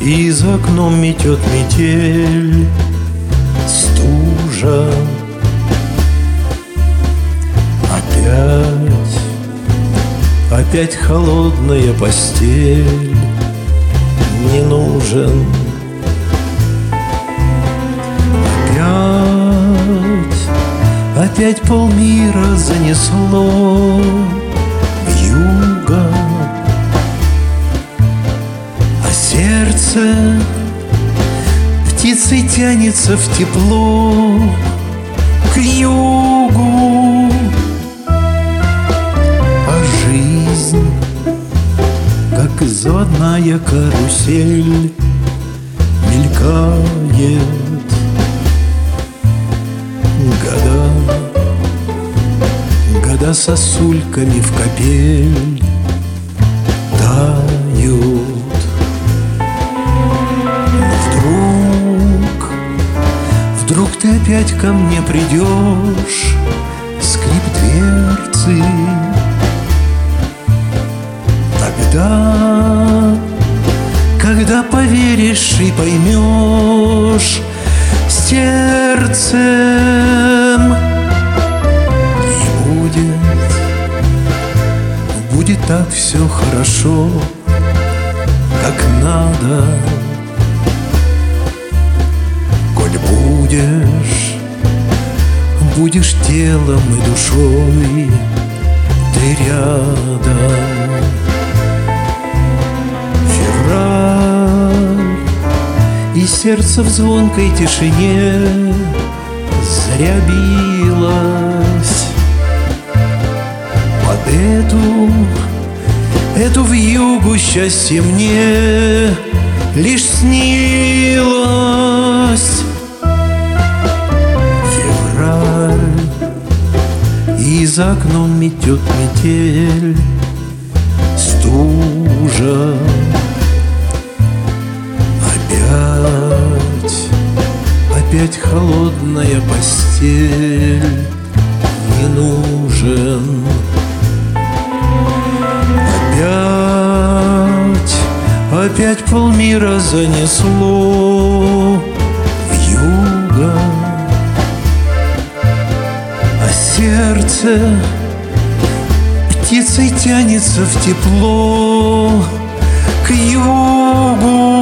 И за окном метет метель, стужа. Опять холодная постель, не нужен. Опять полмира занесло вьюга, а сердце птицей тянется в тепло к югу. А жизнь, как заводная карусель, мелькает. Года сосульками в капель тают. Но вдруг ты опять ко мне придешь, скрип дверцы. Когда поверишь и поймешь сердцем, будет так все хорошо, как надо. Коль будешь телом и душой ты рядом. Февраль, и сердце в звонкой тишине зря билось. Под эту вьюгу счастье мне лишь снилось. Февраль, и за окном метет метель, стужа. Опять холодная постель, не нужен. Опять полмира занесло вьюга, а сердце птицей тянется в тепло к югу.